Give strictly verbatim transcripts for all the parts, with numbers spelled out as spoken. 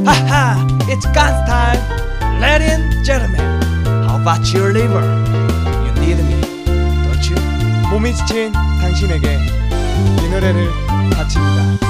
Haha, it's God's time. Ladies and gentlemen, how about your liver? You need me, don't you? 몸이 지친 당신에게 이 노래를 바칩니다.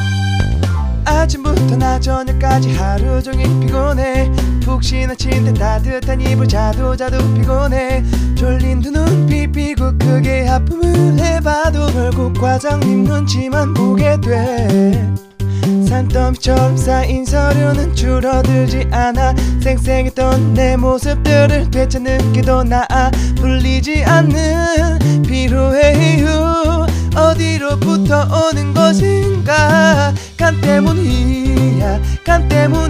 아침부터 나 저녁까지 하루 종일 피곤해. 푹신한 침대 따뜻한 이불 자도 자도 피곤해. 졸린 두 눈 비비고 크게 하품을 해봐도 결국 과장님 눈치만 보게 돼. 산더미처럼 쌓인 서류는 줄어들지 않아. 쌩쌩했던 내 모습들을 되찾는 게 더 나아. 풀리지 않는 피로의 이유 어디로부터 오는 것인가. 간 때문이야, 간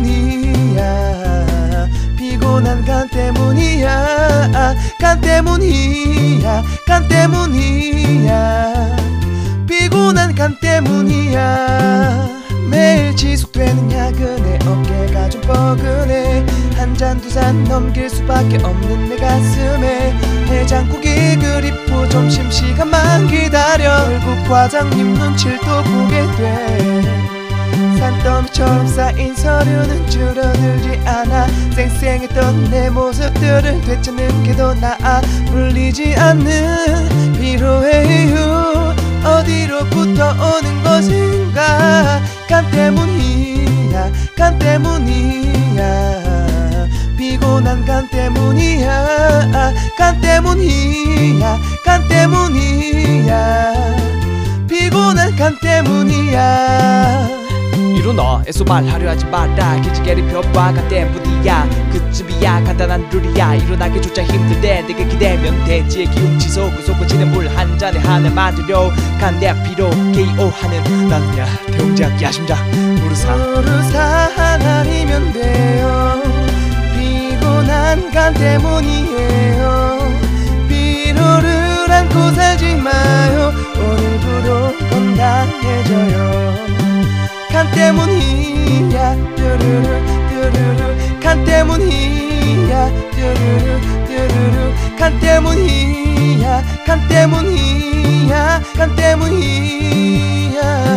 때문이야. 피곤한 간 때문이야. 간 때문이야, 간 때문이야. 피곤한 간 때문이야. 매일 지속되는 야근에 어깨가 좀 뻐근해. 한 잔 두 잔 넘길 수밖에 없는 내 가슴에 해장국이 그립고 점심시간만 기다려. 결국 과장님 눈치를 또 보게 돼. 산더미처럼 쌓인 서류는 줄어들지 않아. 쌩쌩했던 내 모습들을 되찾는 게 더 나아. 풀리지 않는 피로의 이유 어디로부터 오는 것인가. 간 때문이야, 간 때문이야. 피곤한 간 때문이야. 간 때문이야, 간 때문이야. 피곤한 간 때문이야. 일어나 애써 말하려 하지 마라. 기지개를 펴봐. 간 때문이야. 그쯤이야. 간단한 룰이야. 일어나기조차 힘들대 내가 기대면 대지의 기운 지속 솟구치는 물 한 잔에 한을 만들려. 간대 피로 케이오하는 나는야 대웅작 야심작 우르사 우르사 하나리면 돼요. 피곤한 간 때문이에요. 피로를 안고 살지 마요. 오늘부로 건강해져요. 간 때문이야. 뚜루루 뚜루루 간 때문이야. 뚜루루 뚜루루 간 때문이야. 간 때문이야. 간 때문이야.